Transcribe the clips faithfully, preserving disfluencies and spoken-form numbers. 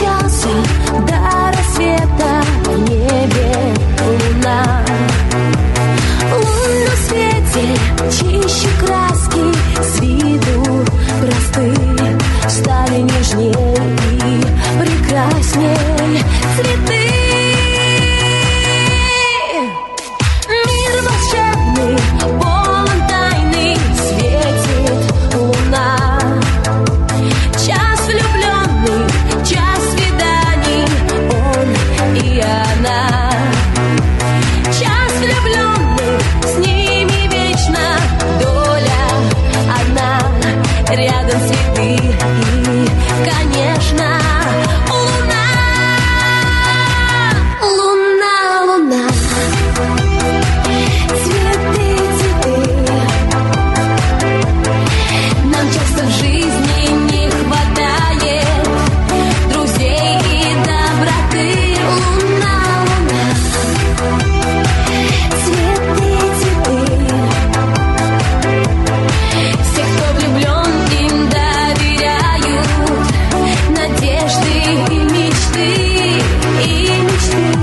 Мчался до рассвета в небе луна. В лунном свете чище краски, с виду простые, стали нежней и прекрасней цветы. Мир волшебный, полон тайны, светит луна. Час влюбленный, час свиданий, он и она. Час влюбленных, с ними вечно доля одна. Рядом цветы и, конечно, луна. Луна, луна. Цветы, цветы. Нам часто в жизни не хватает друзей и доброты. Луна, луна. Цветы, цветы. Все, кто влюблен, им доверяют надежды и мечты, и мечты.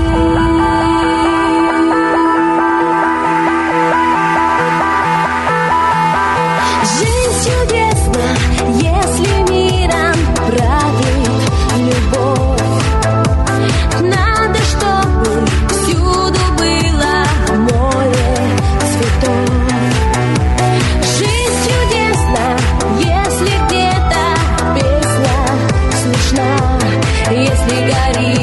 Жизнь чудесна, если миром правит любовь. Надо, чтобы всюду было море цветов. Жизнь чудесна, если где-то песня слышна, если горит